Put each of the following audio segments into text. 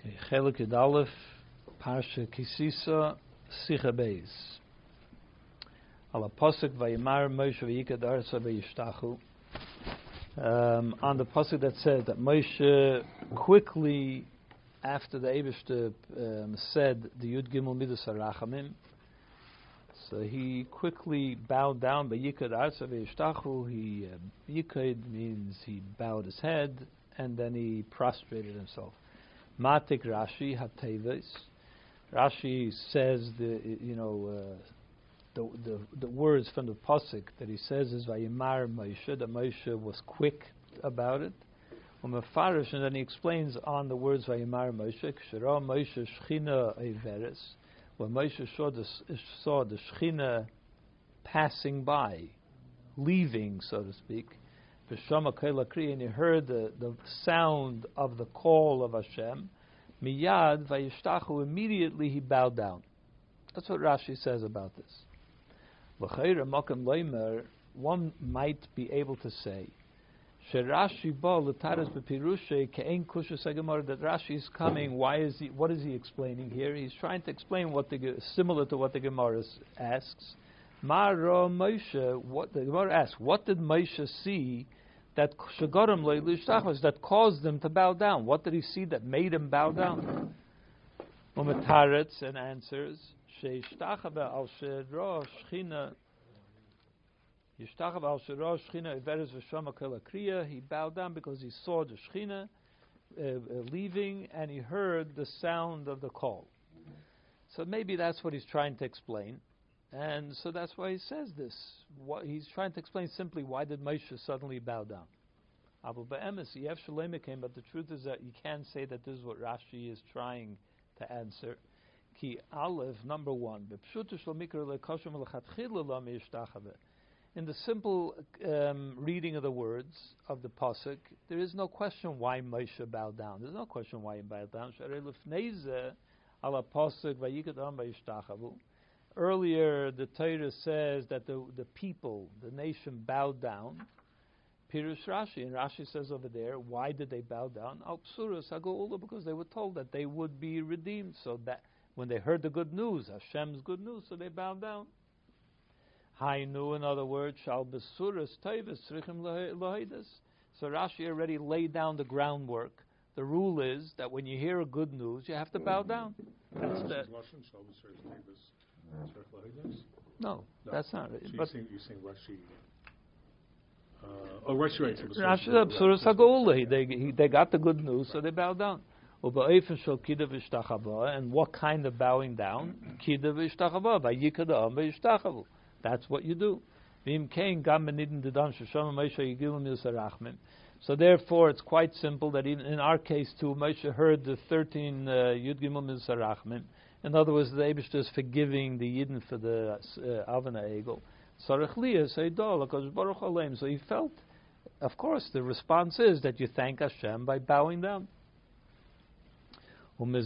Okay, Chelik Yud Aleph, Parsha Kisisa, Sicha Beis. Ala Pasuk Vayimar Moshe V'yikad Arsa V'yishtachu. On the pasuk that says that Moshe quickly, after the Eibishter said the Yud Gimel Midas HaRachamim, so he quickly bowed down. V'yikad Arsa V'yishtachu. He Yikad means he bowed his head and then he prostrated himself. Matik Rashi Hateves. Rashi says the words from the pasuk that he says is Vayimar Moshe, that Moshe was quick about it. And then he explains on the words Vayimar Moshe, Kshara Moshe Shechina Eiveres, when Moshe saw the Shechina passing by, leaving, so to speak. And he heard the sound of the call of Hashem. Miyad vayishtachu, immediately he bowed down. That's what Rashi says about this. One might be able to say that Rashi is coming. What is he explaining here? He's trying to explain similar to what the Gemara asks. Mara Moshe, what the Gemara asks, what did Moshe see that caused him to bow down? What did he see that made him bow down? Umetaretz and answers, he bowed down because he saw the Shechina leaving and he heard the sound of the call. So maybe that's what he's trying to explain. And so that's why he says this. He's trying to explain simply why did Moshe suddenly bow down. But the truth is that you can't say that this is what Rashi is trying to answer. Ki Aleph, number one. In the simple reading of the words of the pasuk, there is no question why Moshe bowed down. There's no question why he bowed down. Earlier, the Torah says that the people, the nation, bowed down. Pirush Rashi, and Rashi says over there, why did they bow down? Al Psuras Hagoula, because they were told that they would be redeemed. So that when they heard the good news, Hashem's good news, so they bowed down. Hainu, in other words, Shal Besuras Teivis Tzrichim Laheidas. So Rashi already laid down the groundwork. The rule is that when you hear good news, you have to bow down. That's the. No, that's not it. So you're saying Rashi. Rashi writes Rashi, they got the good news, so they bowed down. And what kind of bowing down? That's what you do. So therefore, it's quite simple that in our case too, Moshe heard the 13 Yud Gimel Midas HaRachamim. In other words, the Eibishter is forgiving the Yidden for the Avana Egel. So he felt, of course, the response is that you thank Hashem by bowing down. And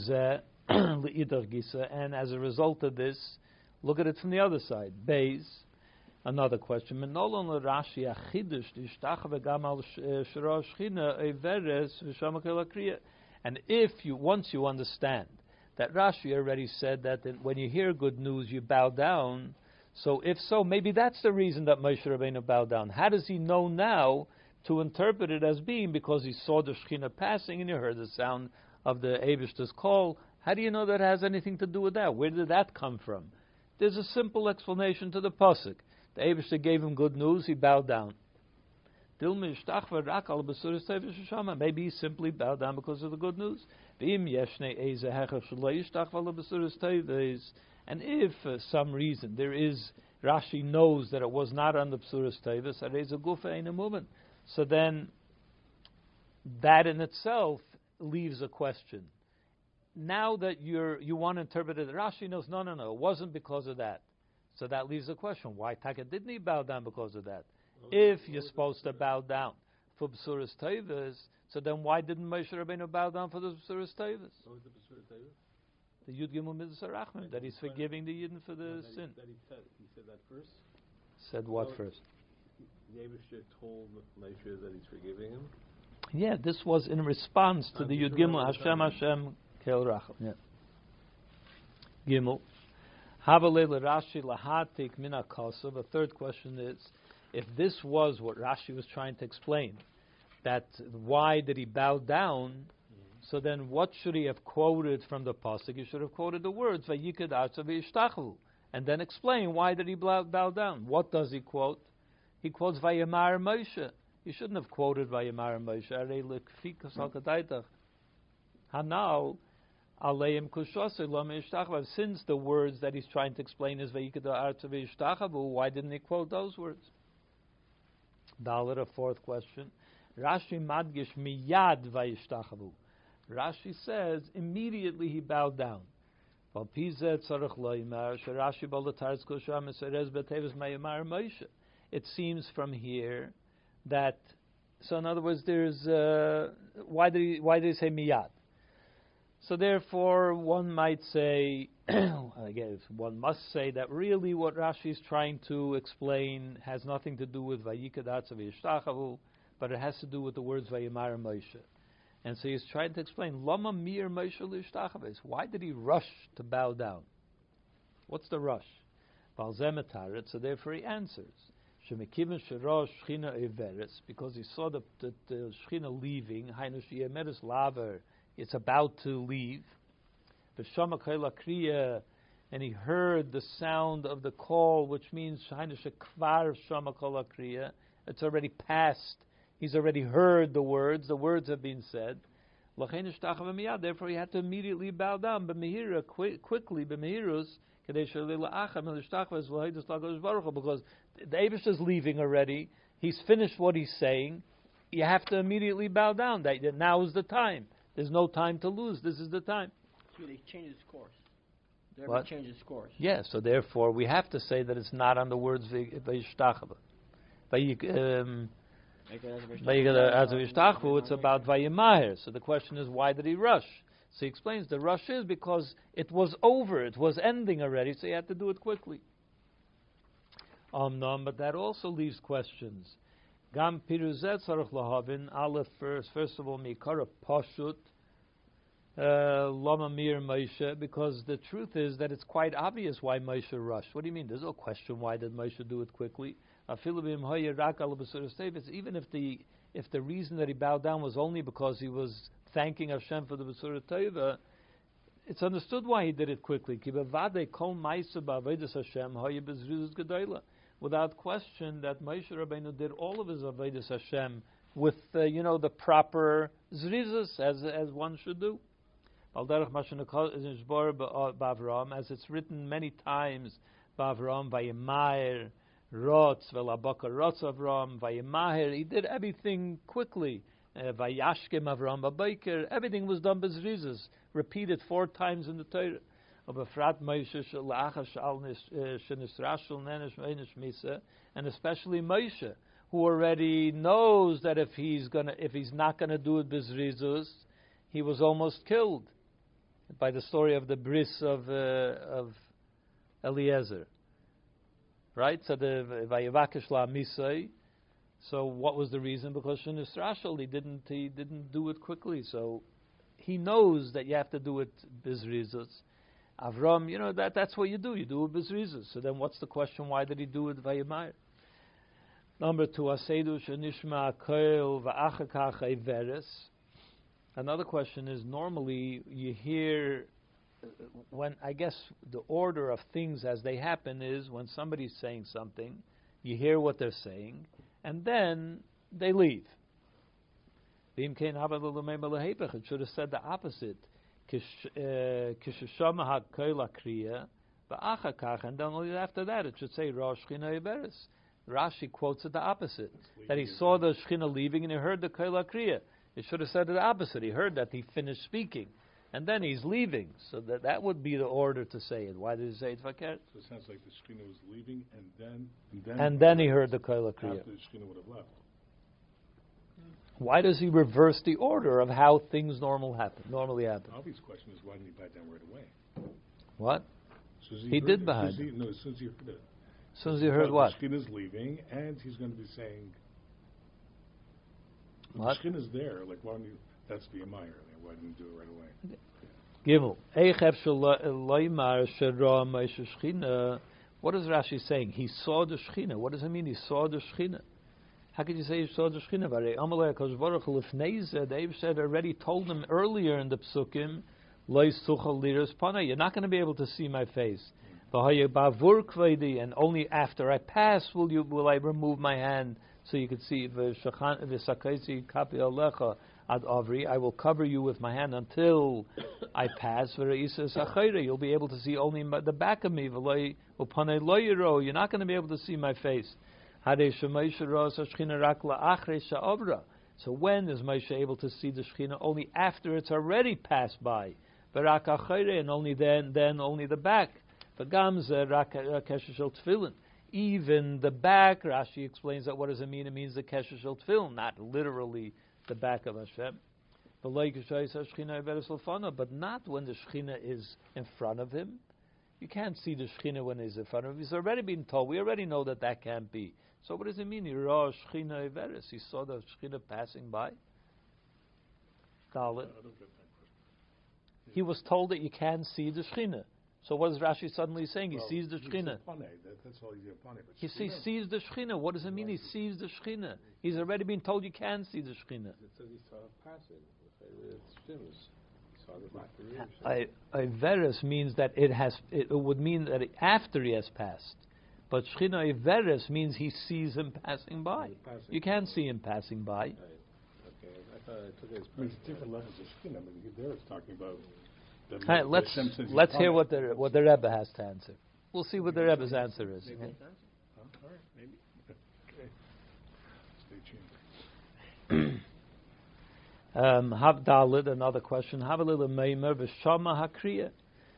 as a result of this, look at it from the other side. Beis, another question. And once you understand that Rashi already said that when you hear good news, you bow down. So if so, maybe that's the reason that Moshe Rabbeinu bowed down. How does he know now to interpret it as being because he saw the Shechina passing and he heard the sound of the Eibishter's call? How do you know that has anything to do with that? Where did that come from? There's a simple explanation to the pasuk. The Eibishter gave him good news, he bowed down. Maybe he simply bowed down because of the good news. And if for some reason there is, Rashi knows that it was not on the Psuras Tevis, so then that in itself leaves a question. Now that you want to interpret it, Rashi knows, no, it wasn't because of that. So that leaves a question. Why Taka didn't he bow down because of that? If you're supposed to bow down for Psuras Tevis, so then why didn't Moshe Rabbeinu bow down for the Psuras Tevis? What was the Psuras Tevis? The Yud Gimel Midas HaRachamim, that he's forgiving the Yidden for the sin. He said that first? Said what first? The Eibishter told Moshe that he's forgiving him? Yeah, this was in response to the Yud Gimel Hashem. Kel Rachel. Yeah. Gimel. Havale Rashi lahatik min hakasa. The third question is, if this was what Rashi was trying to explain, that why did he bow down? So then, what should he have quoted from the pasuk? He should have quoted the words "Vayikad arza v'yishtachu," and then explain why did he bow down. What does he quote? He quotes Vayamar Moshe. You shouldn't have quoted Vayamar Moshe. Arei lekfikas hakadaitach. Hanal aleim kushase lo meishtachu. Since the words that he's trying to explain is Vayikad arza v'yishtachu, why didn't he quote those words? Dalet, a fourth question. Rashi madgish miyad v'yishtachu. Rashi says immediately he bowed down. It seems from here that, so in other words, there's why did he say miyad? So therefore, one might say, I guess one must say that really what Rashi is trying to explain has nothing to do with vayikad arza v'yishtachu, but it has to do with the words vayamar Moshe. And so he's trying to explain, Lama mir Moshe l'ishtachaves. Why did he rush to bow down? What's the rush? Balzemetaret. So therefore he answers, Shemekivin sherosh shchina everes, because he saw the shchina leaving. Hainu sheyemeres laver. It's about to leave. V'shama k'hela kriya, and he heard the sound of the call, which means Hainu shekvar shama k'hela kriya. It's already passed. He's already heard the words have been said. Therefore he had to immediately bow down. Quickly, because the Eibush is leaving already. He's finished what he's saying. You have to immediately bow down. Now is the time. There's no time to lose. This is the time. So they changed his course. What? Changed his course. Yeah, so therefore we have to say that it's not on the words Vayishtachava. It's about Vayimahir. So the question is, why did he rush? So he explains the rush is because it was over, it was ending already, so he had to do it quickly. But that also leaves questions. Gam piruzet tzarich lahavin. Aleph first of all, mikara pashut lama mir Moshe, because the truth is that it's quite obvious why Moshe rushed. What do you mean? There's no question why did Moshe do it quickly. Even if the reason that he bowed down was only because he was thanking Hashem for the B'surah Tova, it's understood why he did it quickly. Without question, that Moshe Rabbeinu did all of his Avodas Hashem with the proper zrizas as one should do. As it's written many times, Bavram Vayimayr Rotz velabaka Rotz Avram Vayimahir. He did everything quickly. Vayashkem Avram Babaker. Everything was done bezrizas, repeated 4 times in the Torah. And especially Moshe, who already knows that if he's not gonna do it bezrizas, he was almost killed by the story of the bris of Eliezer. Right? So the Vayevakesh la Misai. So what was the reason? Because Shenis Rashel, he didn't do it quickly. So he knows that you have to do it bizrizos. Avram, that's what you do. You do it bizrizos. So then what's the question? Why did he do it Vayemayr? Number 2, Asedu Shenishma Koel Va'achakach Eiveres. Another question is, normally you hear, when I guess the order of things as they happen is when somebody's saying something, you hear what they're saying, and then they leave. It should have said the opposite. And then only after that it should say Rosh Shchina Iberis. Rashi quotes it the opposite. That he saw the Shchina leaving and he heard the Koil HaKriya. It should have said it the opposite. He heard that he finished speaking. And then he's leaving. So that would be the order to say it. Why did he say it Vaker? So it sounds like the Shekhinah was leaving, and then he heard the Koil HaKriya. After the Shekhinah would have left. Why does he reverse the order of how things normally happen? The obvious question is, why didn't he bow down right away? What? He did behind. As soon as he heard it. As soon as he heard what? The Shekhinah's leaving, and he's going to be saying, what? The Shekhinah's there, like, why don't you, that's the Amaya, why didn't you do it right away? Gimel. Eichef shaloimar shera Moshe Shechina. What is Rashi saying? He saw the Shechina. What does it mean? He saw the Shechina. How could you say he saw the Shechina? Amalei Hakadosh Baruch Hu lifnei Dave said already told him earlier in the psukim, Lo yisuchal liras panai. You're not going to be able to see my face. And only after I pass will I remove my hand so you can see. I will cover you with my hand until I pass. You'll be able to see only the back of me. You're not going to be able to see my face. So when is Moshe able to see the Shechina? Only after it's already passed by. And only then only the back. Even the back, Rashi explains that what does it mean? It means the kesher shel tefillin, not literally the back of Hashem. But not when the Shechina is in front of him. You can't see the Shechina when he's in front of him. He's already been told. We already know that can't be. So what does it mean? He saw the Shechina passing by. Dalit. He was told that you can't see the Shechina. So what is Rashi suddenly saying? He sees the Shechina. That's all he's upon it. He sees the Shechina. What does it mean? He sees the Shechina. He's already been told you can see the Shechina. It says he saw it passing. He saw the Iveres means that it would mean that after he has passed. But Shechina Iveres means he sees him passing by. You can't see him passing by. Right. Okay. I thought I took it as It's different levels of Shekhinah. I mean, there it's talking about. Let's hear what the Rebbe has to answer. We'll see what the Rebbe's answer is. All right, maybe. Okay. Stay tuned. Havdalid, another question. Havalil meimer v'shama hakriya.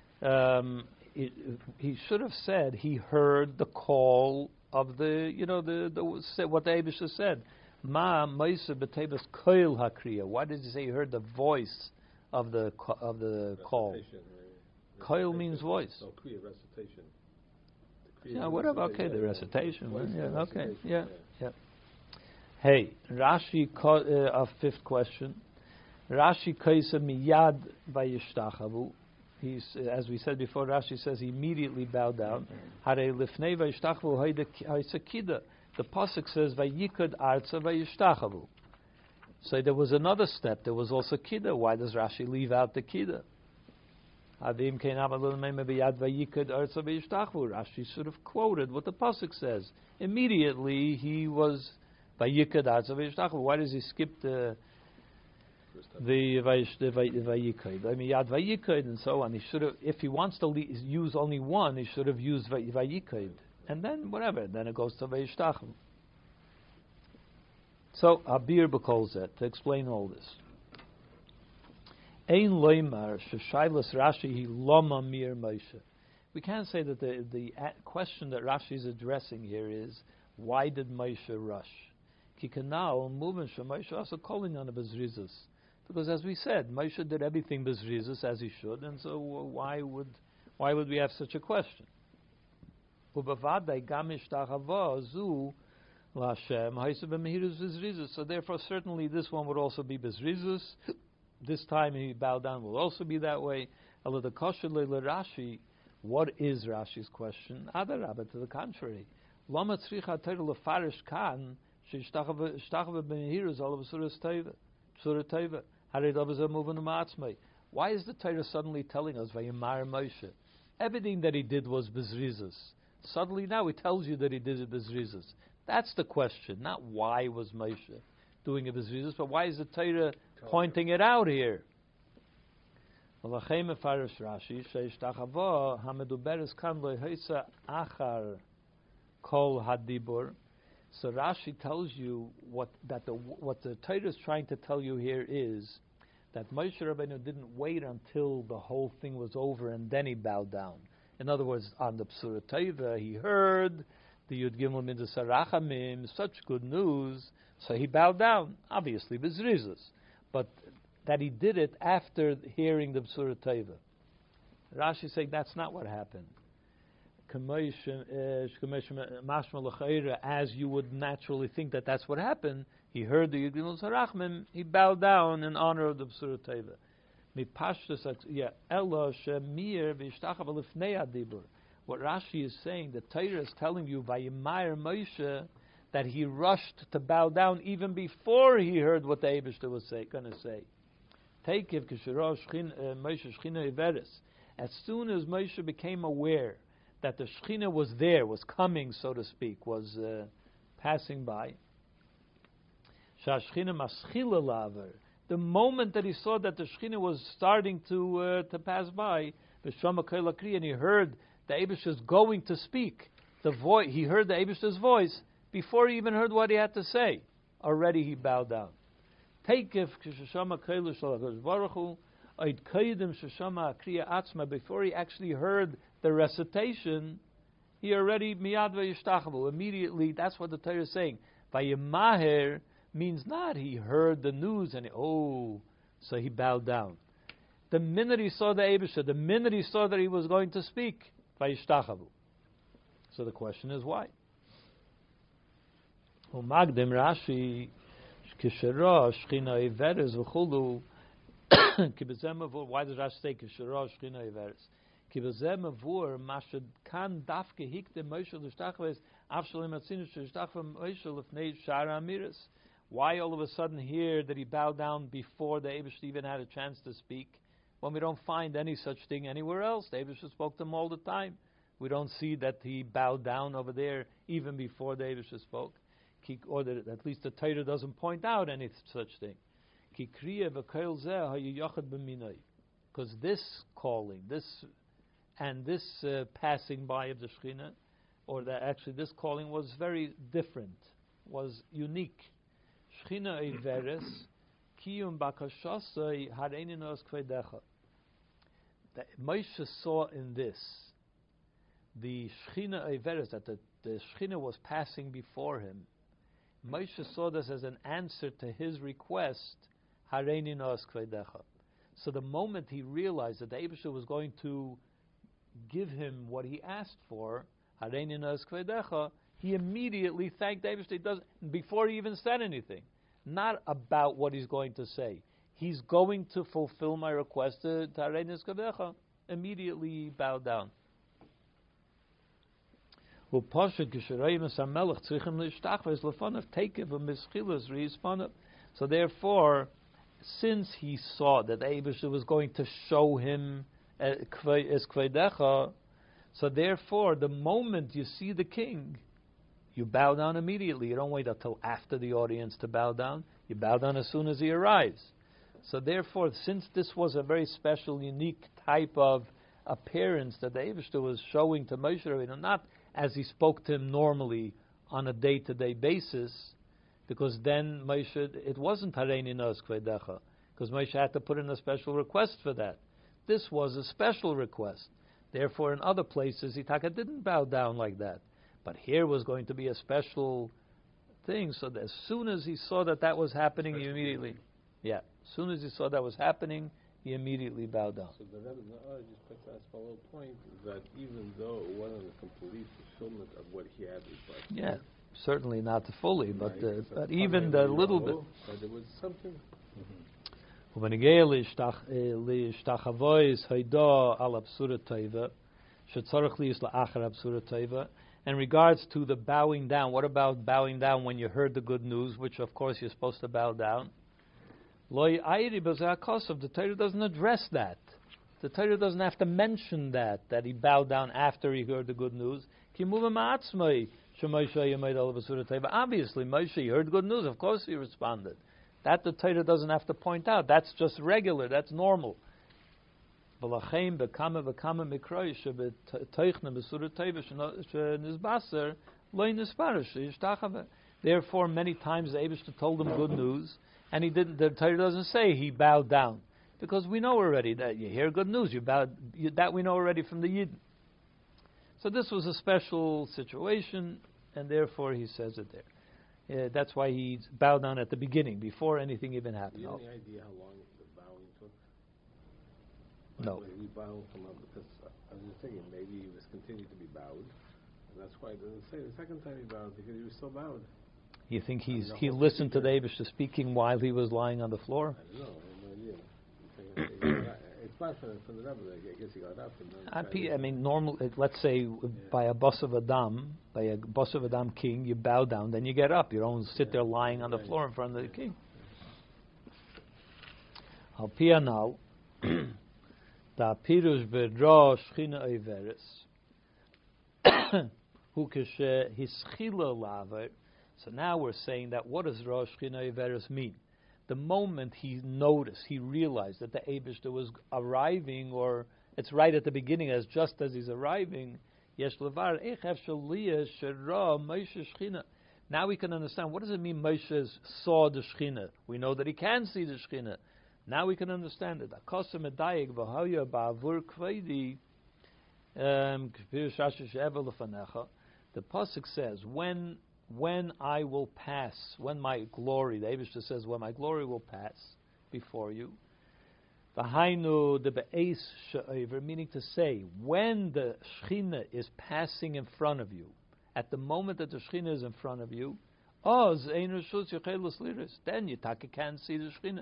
He should have said he heard the call of the what the Eibusha said. Ma meiser b'tebas koil hakriya. Why did he say he heard the voice of the call? Koil means voice. No, kriya, recitation. Yeah, whatever. Okay, the recitation. Yeah, okay. Yeah. Hey, Rashi, a fifth question. Rashi kaisa miyad vayishtachavu. He's, as we said before, Rashi says he immediately bowed down. Hare lifnei vayishtachavu haysakida. The pasuk says vayikad arza vayishtachavu. So there was another step. There was also kida. Why does Rashi leave out the kida? Rashi should have quoted what the pasuk says. Immediately he was vayikad arza vayishtachavu. Why does he skip the vayikad? I mean yad vayikad and so on. He should have. If he wants to use only one, he should have used vayikad, and then whatever. Then it goes to vayishtachavu. So Abir B'Kolzet, to explain all this. Ein loymar sheshaylas Rashi hi loma mir Moshe. We can't say that the question that Rashi is addressing here is, why did Moshe rush? Ki kanal moving Moshe also calling on the bezrizos. Because as we said, Moshe did everything bezrizos as he should, and so why would we have such a question? Ubavadai gamish tachava zu. So therefore, certainly this one would also be bezrizus. This time he bowed down will also be that way. What is Rashi's question? Adarabba, to the contrary. Why is the Torah suddenly telling us Vayimar Moshe? Everything that he did was bezrizus. Suddenly now he tells you that he did it bezrizus. That's the question, not why was Moshe doing it bezrizus, but why is the Torah pointing it out here? So Rashi tells you what the Torah is trying to tell you here is that Moshe Rabbeinu didn't wait until the whole thing was over and then he bowed down. In other words, on the Psura Teva, he heard the Yud Gimel Midas Harachamim, such good news, so he bowed down, obviously, bezrizus. But that he did it after hearing the Psura Teva. Rashi saying that's not what happened. As you would naturally think that that's what happened, he heard the Yud Gimel Harachamim, he bowed down in honor of the Psura Teva. What Rashi is saying, the Torah is telling you, Vayimayr Moshe, that he rushed to bow down even before he heard what the Eibishter was going to say. As soon as Moshe became aware that the Shechina was there, was coming, so to speak, was passing by, the moment that he saw that the Shechina was starting to pass by, and he heard the Eibishter's going to speak, he heard the Eibishter's voice before he even heard what he had to say. Already he bowed down. Before he actually heard the recitation, he already immediately. That's what the Torah is saying. Vayimaher means not he heard the news and so he bowed down. The minute he saw the Eibusha, the minute he saw that he was going to speak, vayishtachavu. So the question is why? Umagdim Rashi kishera shchina iveres v'chulu kibezemavur. Why does Rashi say kishera shchina iveres? Kibezemavur mashad kan dafke hikte Moshe l'shtachves avshalim atzinu shtachva Moshe l'fnei shara amiris. Why all of a sudden here that he bowed down before the Eibush even had a chance to speak? When we don't find any such thing anywhere else. The Eibush spoke to him all the time. We don't see that he bowed down over there even before the Eibush spoke. Or that at least the Torah doesn't point out any such thing. Because this calling, this passing by of the Shekhinah, or that actually this calling was very different, was unique. Shechina Eiveres, Kiyum Bakashasai Hareninos Kvedecha. That Moshe saw in this, the Shechina Eiveres, that the Shechina was passing before him. Moshe saw this as an answer to his request, Hareninos Kvedecha. So the moment he realized that the Eibusha was going to give him what he asked for, Hareninos Kvedecha, he immediately thanked the Eibusha before he even said anything. Not about what he's going to say. He's going to fulfill my request to Hareninos Kvedecha. Immediately he bowed down. So therefore, since he saw that the Eibusha was going to show him as Kvedecha, so therefore, the moment you see the king, you bow down immediately. You don't wait until after the audience to bow down. You bow down as soon as he arrives. So therefore, since this was a very special, unique type of appearance that the Eibusha was showing to Moshe Rabbeinu, not as he spoke to him normally on a day-to-day basis, because then Moshe, it wasn't Hareini Nos Kvedecha, because Moshe had to put in a special request for that. This was a special request. Therefore, in other places, Itaka didn't bow down like that. But here was going to be a special thing, so that as soon as he saw that was happening, he immediately, as soon as he saw that was happening, he immediately bowed down. So the Rebbe just puts that follow point that even though it wasn't a complete fulfillment of what he had requested. Yeah, certainly not fully, but Right, but even the little bit. But there was something. In regards to the bowing down, what about bowing down when you heard the good news, which of course you're supposed to bow down? The Torah doesn't address that. The Torah doesn't have to mention that he bowed down after he heard the good news. Obviously, Moshe, he heard good news, of course he responded. That the Torah doesn't have to point out. That's just regular, that's normal. Therefore, many times the Eibusha told him good news, and he didn't. The Torah doesn't say he bowed down, because we know already that you hear good news, that we know already from the Yidden. So this was a special situation, and therefore he says it there. That's why he bowed down at the beginning, before anything even happened. Do you have any idea how long the bowing took? No. When he bowed from up, because I was just thinking maybe he was continuing to be bowed, and that's why it doesn't say the second time he bowed, because he was still bowed. You think he listened to the Eibusha speaking while he was lying on the floor? I don't know. I have no idea. spot from the Rebbe. I guess he got up and then. I mean, normal. Let's say by a bus of Adam, king, you bow down, then you get up. You don't sit there lying on the floor in front of the king. Al pianal, da pirush bedra shchina overes, hu keshe hischila laver. So now we're saying that what does Rosh Shchina Iveris mean? The moment he noticed, he realized that the Eibishter was arriving, or it's right at the beginning, as just as he's arriving. Yesh levar echef shaliyah shera Moshe Shchina. Now we can understand, what does it mean Moshe saw the Shchina? We know that he can see the Shchina. Now we can understand it. Akosim edayik v'hoya ba'avur kveidi the pasuk says, when I will pass, when my glory, the Eibishter says, when my glory will pass before you, v'hainu the be'es she'over, meaning to say, when the Shechina is passing in front of you, at the moment that the Shechina is in front of you, then you can't see the Shechina.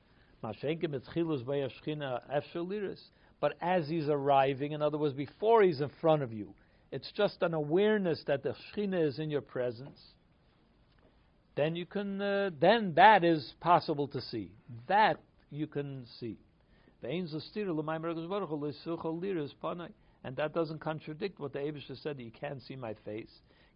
But as he's arriving, in other words, before he's in front of you, it's just an awareness that the Shechina is in your presence. Then you can, then that is possible to see. That you can see. And that doesn't contradict what the Eibishter said, that you can't see my face.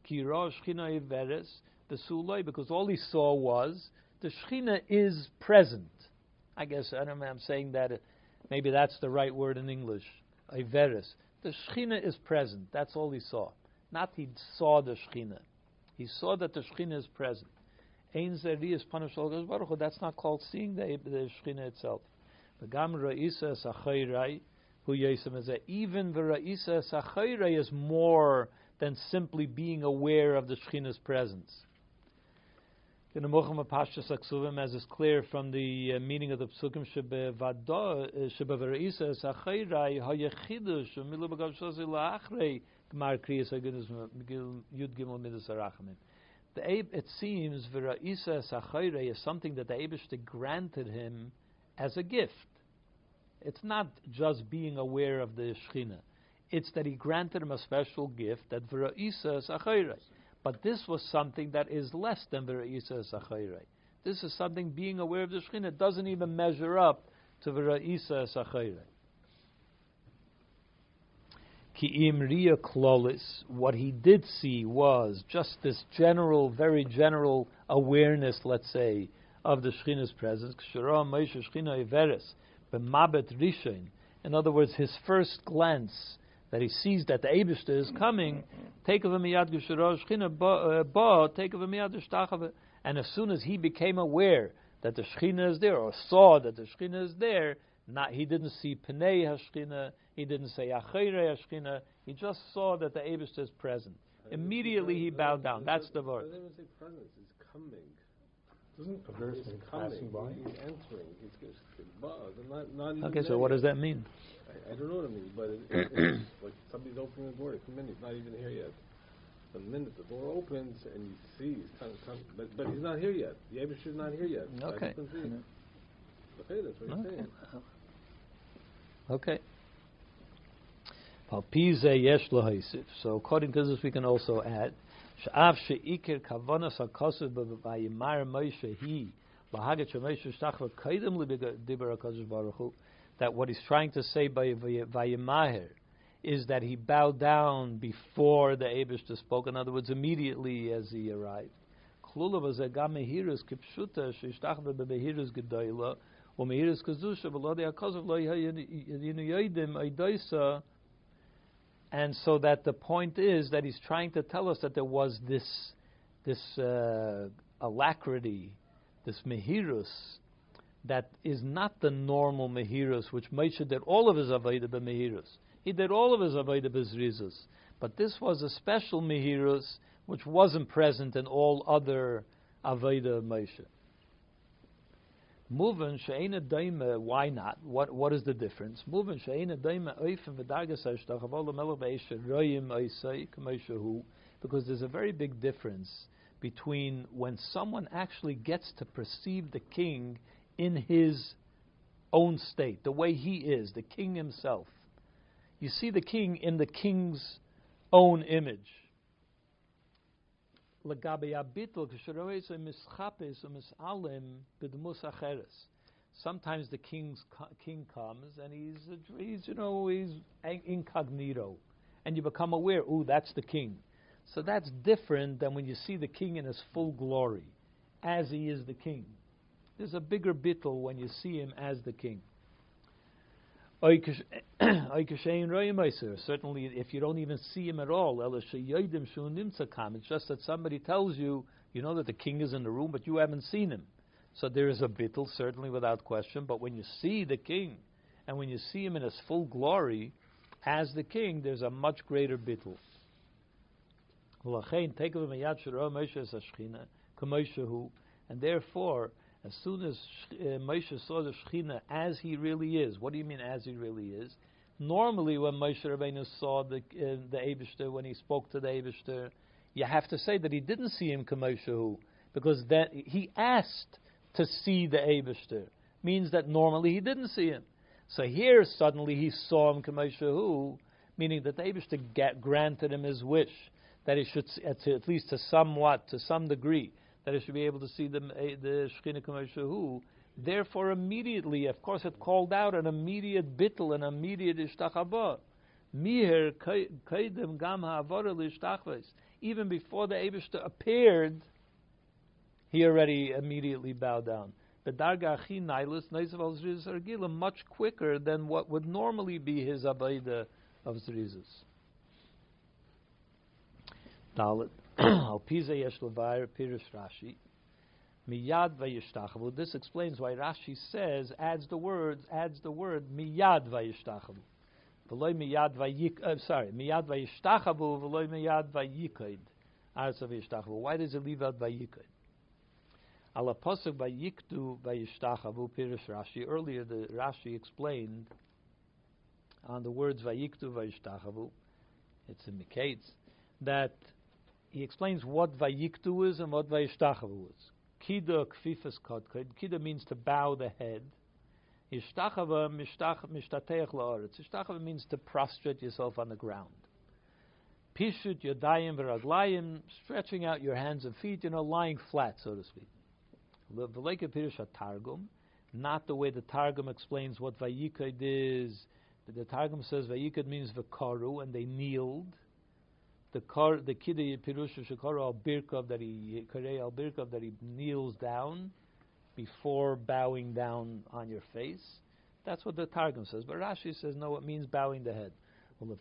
Because all he saw was the Shechina is present. I guess, I don't know, I'm saying that, maybe that's the right word in English. Iveris. The Shechina is present. That's all he saw. Not he saw the Shechina. He saw that the Shechina is present. That's not called seeing the Shechina itself. Even the Ra'isa Sachayra is more than simply being aware of the Shechina's presence. As is clear from the meaning of the Psukim, it seems V'ra'isa Sachayre is something that the Eibishter granted him as a gift. It's not just being aware of the Shechina. It's that he granted him a special gift, that V'ra'isa Sachayre. But this was something that is less than V'ra'isa Sachayre. This is something, being aware of the Shechina doesn't even measure up to V'ra'isa Sachayre. Ki imriya klolis, what he did see was just this general, very general awareness, let's say, of the Shechina's presence. K'shara Moshe Shechina Iveris b'mabet rishon. In other words, his first glance that he sees that the Eibishter is coming, take of him miyad g'shara Shechina ba, take of him miyad shtachave. And as soon as he became aware that the Shechina is there, or saw that the Shechina is there, he didn't see Pnei HaShechina, he didn't say Achayre HaShechina, he just saw that the Eibishter is present. Immediately he bowed down. That's the word. Doesn't even say presence, it's coming. Doesn't a verse mean passing by? He's entering. He's not even Okay, so what does that mean? I don't know what it means, but it's like somebody's opening the door. Come in, he's not even here yet. The minute the door opens and you see he's coming, but he's not here yet. The Eibishter is not here yet. Okay. So okay, that's what he's saying. Okay. So according to this, we can also add that what he's trying to say by Vayimahir is that he bowed down before the Eibishter spoke. In other words, immediately as he arrived. And so that the point is that he's trying to tell us that there was this alacrity, this mehirus, that is not the normal mehirus, which Moshe did all of his avodah b'mehirus. He did all of his avodah b'zrizus. But this was a special mehirus which wasn't present in all other avodah of Moshe. Moving she'ena daima, why not? What is the difference? Moving she'ena daima oifen v'dargas hashtach avol melech be'esher royim oisei k'moshehu, because there's a very big difference between when someone actually gets to perceive the king in his own state, the way he is, the king himself. You see the king in the king's own image. Sometimes the king comes and he's incognito, and you become aware, that's the king. So that's different than when you see the king in his full glory, as he is the king. There's a bigger bittul when you see him as the king. Certainly, if you don't even see him at all, it's just that somebody tells you, that the king is in the room, but you haven't seen him. So there is a bittul, certainly without question. But when you see the king, and when you see him in his full glory as the king, there's a much greater bittul. And therefore, as soon as Moshe saw the Shechina as he really is, what do you mean as he really is? Normally, when Moshe Rabbeinu saw the Eibishter, when he spoke to the Eibishter, you have to say that he didn't see him Kamoshahu, because that he asked to see the Eibishter, means that normally he didn't see him. So here suddenly he saw him Kamoshahu, meaning that the Eibishter granted him his wish, that he should, at least to some degree, that he should be able to see the Shechina Kamoshahu. Therefore, immediately, of course, it called out an immediate bittul, an immediate ishtachaba. Miher kaidem gam ha'avara l'ishtachves. Even before the Eibishter appeared, he already immediately bowed down. The darga achi nailis neisav al zrizas argila, much quicker than what would normally be his avodah of zrizas. Dalet al piza yesh levayer pirush Rashi. Miyad vayishtachavu. This explains why Rashi says, adds the word miyad vayishtachavu. V'loy miyad miyad vayishtachavu v'loy miyad vayikoid. Aretz vayishtachavu. Why does it leave out vayikoid? Ala pasuk vayikdu vayishtachavu pirush Rashi. Earlier the Rashi explained on the words vayikdu vayishtachavu. It's in Miketz that he explains what vayikdu is and what vayishtachavu is. Kida kfifas kodkod. Kida means to bow the head. Ishtachava mishtateach la'aretz. Ishtachava means to prostrate yourself on the ground. Pishut yadayim v'raglayim, stretching out your hands and feet, lying flat, so to speak. V'leika pirush targum, not the way the Targum explains what vayikod is. The Targum says vayikod means v'karu, and they kneeled. The kidei pirusha shekara al birkav, that he karei al birkav, that he kneels down before bowing down on your face. That's what the Targum says. But Rashi says no, it means bowing the head. Well,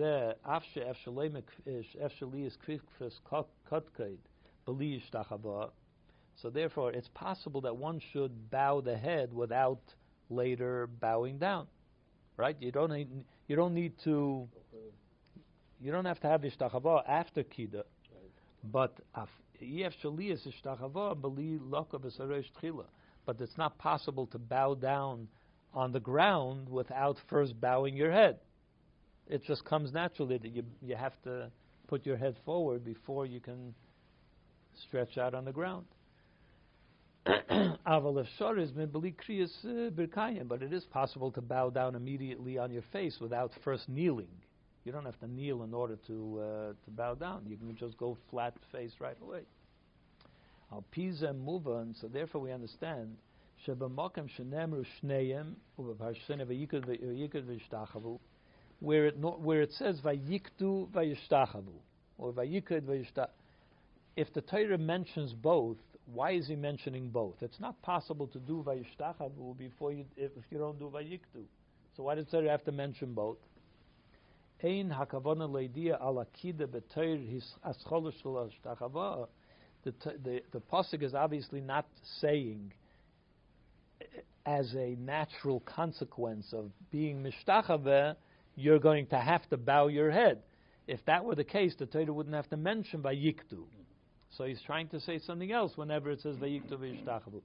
so therefore, it's possible that one should bow the head without later bowing down, right? You don't have to have ishtachava after kida, but it's not possible to bow down on the ground without first bowing your head. It just comes naturally that you have to put your head forward before you can stretch out on the ground. But it is possible to bow down immediately on your face without first kneeling. You don't have to kneel in order to bow down. You can just go flat face right away. Al pizem muvan. So therefore, we understand where it says vayikdu vayishtachavu or vayikod vayishtachavu. If the Torah mentions both, why is he mentioning both? It's not possible to do vayishtachavu if you don't do vayikdu. So why does the Torah have to mention both? Ein hakavana leidia ala kida b'Torah his aschol shel hashtachava. The pasuk is obviously not saying as a natural consequence of being mishtachava, you're going to have to bow your head. If that were the case, the Torah wouldn't have to mention vayikdu. So he's trying to say something else whenever it says vayikdu v'yishtachavu.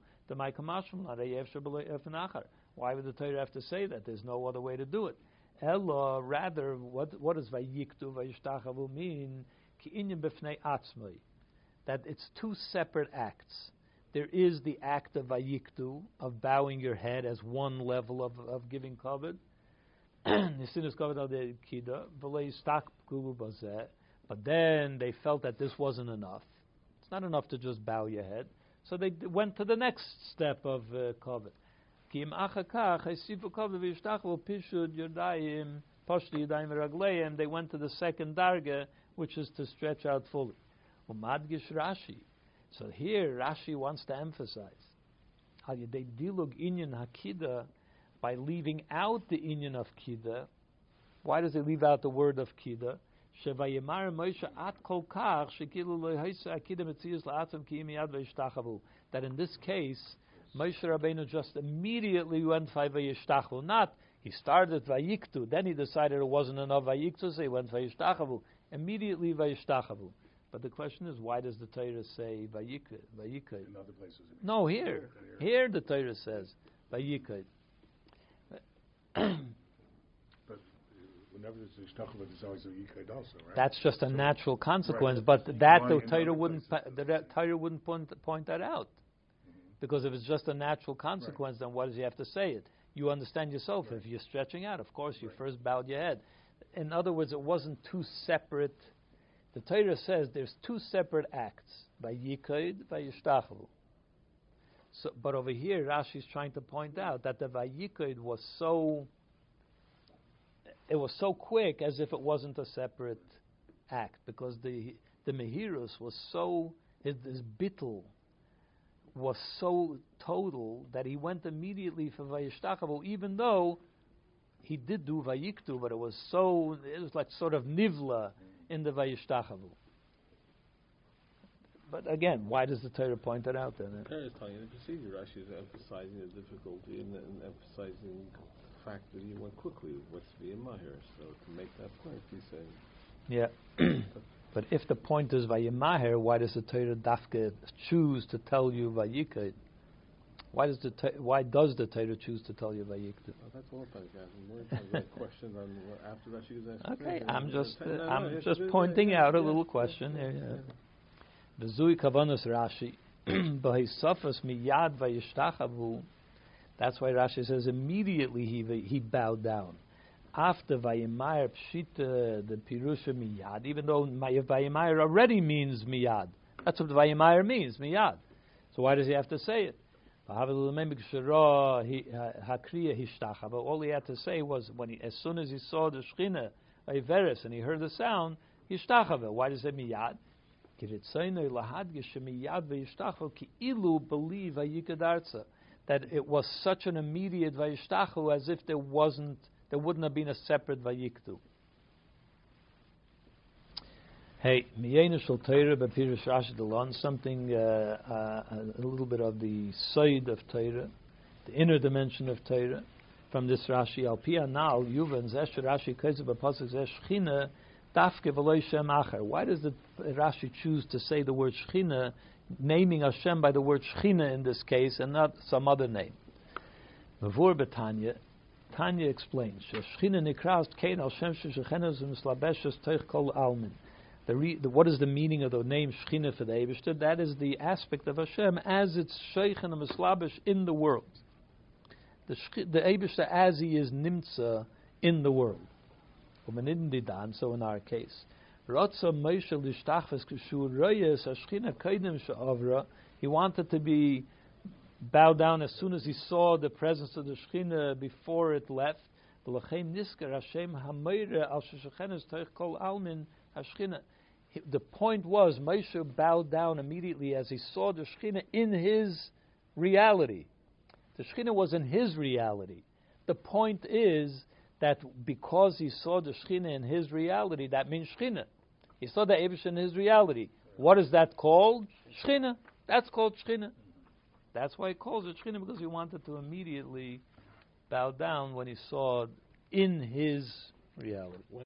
Why would the Torah have to say that? There's no other way to do it. Ella, rather, what does vayikdu v'yishtachavu mean? Ki inyan b'fnei atzmai. That it's two separate acts. there is the act of vayiktu, of bowing your head as one level of giving kavod. But then they felt that this wasn't enough. It's not enough to just bow your head. So they went to the next step of kavod. They went to the second darga, which is to stretch out fully. Rashi. So here Rashi wants to emphasize by leaving out the inyan of kida. Why does he leave out the word of kida? That in this case, Moshe Rabbeinu just immediately went vayishtachu. Not he started vayiktu, then he decided it wasn't enough vayiktu, so he went vayishtachu. Immediately vayishtachu. But the question is, why does the Torah say vayikay? In other places. No, here the Torah says vayikay. But whenever there's a shtachel, there's always a yikad also, right? That's just a natural consequence, right. but that the Why Torah in wouldn't other the Torah wouldn't point that out. Because if it's just a natural consequence, then why does he have to say it? You understand yourself. If you're stretching out, of course, you first bowed your head. In other words, it wasn't two separate. The Torah says there's two separate acts, by Yikod, by Yishtachu. So, but over here, Rashi is trying to point out that the Vayikod was so quick as if it wasn't a separate act, because the Mehirus was so, his bittul was so total that he went immediately for Vayishtachavu, even though he did do Vayiktu, but it was like sort of nivla in the Vayishtachavu. But again, why does the Torah point that out then? The Torah is telling you the procedure. Rashi is emphasizing the difficulty and emphasizing the fact that he went quickly with the Mahir. So to make that point, he's saying... Yeah. But if the point is Vayimaher, why does the Torah dafka choose to tell you Vayikid? Why does the Torah choose to tell you Vayikid? That's all times, guys. More times I questioned on after Rashi was asking. Okay, I'm just pointing out a little question here. The Zui Kavanas Rashi, B'Hisafas miyad vayishtachavu. That's why Rashi says immediately he bowed down. After Vayimayr Pshita, the Pirusha miyad, even though Vayimayr already means miyad. That's what Vayimayr means, miyad. So why does he have to say it? All he had to say was, as soon as he saw the Shechina, Iveris, and he heard the sound, Hishtachava. Why does it miyad? That it was such an immediate Vayishtachu as if there wouldn't have been a separate Vayiktu. Hey, Miyena Shel Torah b'Pirush Rashi to learn something, a little bit of the side of Torah, the inner dimension of Torah, from this Rashi. Al Pi Anal Yuvan Zesh Rashi Kaiser b'Pasuk Zesh Shechina Dafke V'Lo Shem Acher. Why does the Rashi choose to say the word Shechina, naming Hashem by the word Shechina in this case, and not some other name? Mavur b'Tanya. Tanya explains, Shechina nikrast kein al Shem shechenas u'mislabeshes teich kol almin. What is the meaning of the name Shechina for the Eibishter? That is the aspect of Hashem as it's Sheikh and Mislabish in the world. The Eibishter as he is Nimtza in the world. So in our case, he wanted to be bowed down as soon as he saw the presence of the Shechina before it left. The point was, Moshe bowed down immediately as he saw the Shechina in his reality. The Shechina was in his reality. The point is that because he saw the Shechina in his reality, that means Shechina. He saw the Eibush in his reality. What is that called? Shechina. That's called Shechina. That's why he calls it Shechina, because he wanted to immediately bow down when he saw in his reality.